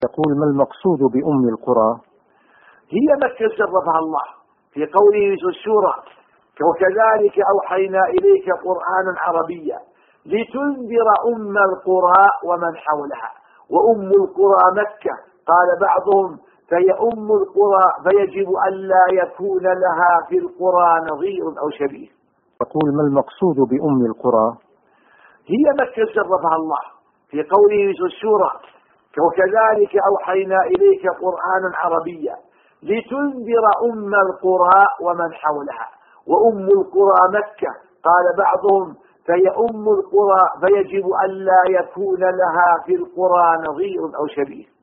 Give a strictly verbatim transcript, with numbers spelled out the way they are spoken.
يقول: ما المقصود بأم القرى؟ هي مكة شرفها الله في قوله في السورة: وكذلك أوحينا إليك قرآنا عربيا لتنذر أم القرى ومن حولها. وأم القرى مكة، قال بعضهم: فهي أم القرى، فيجب أن لا يكون لها في القرى نظير أو شبيه. يقول: ما المقصود بأم القرى؟ هي مكة شرفها الله في قوله في السورة: وكذلك أوحينا إليك قرآنا عربيا لتنذر أم القرى ومن حولها. وأم القرى مكة، قال بعضهم: فهي أم القرى، فيجب أن لا يكون لها في القرى نظير أو شبيه.